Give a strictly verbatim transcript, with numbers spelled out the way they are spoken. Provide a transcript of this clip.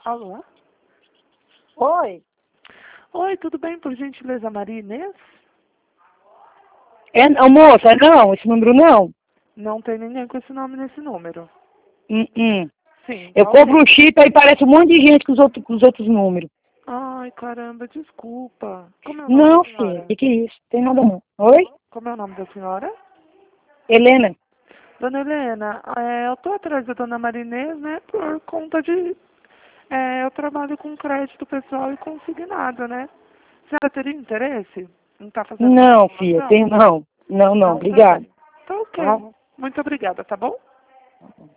Alô? Oi. Oi, tudo bem, por gentileza, Maria Inês? É, não, moça, não, esse número não. Não tem ninguém com esse nome nesse número. Hum, hum. Sim, Eu alguém. compro um chip aí parece um monte de gente com os, outros, com os outros números. Ai, caramba, desculpa. Como é o nome da Não, filha, senhora? que que é isso? Tem nada não. Oi? Como é o nome da senhora? Helena? Dona Helena, é, eu tô atrás da dona Maria Inês, né, por conta de... é, eu trabalho com crédito pessoal e consignado, né? A senhora teria interesse em estar fazendo uma Não, filha, simulação? tem não. Não, não, Não obrigado. também. Tá ok. Tá? Muito obrigada, tá bom?